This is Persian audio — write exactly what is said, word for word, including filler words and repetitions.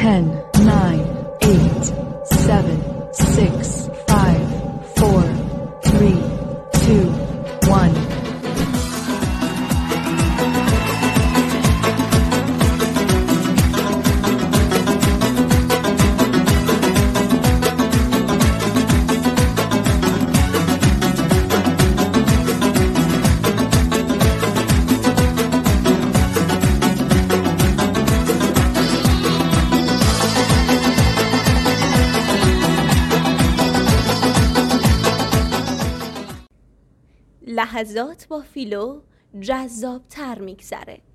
ten, nine, eight, seven, six, five, four, three, two, one. لحظات با فیلو جذاب تر میگذره.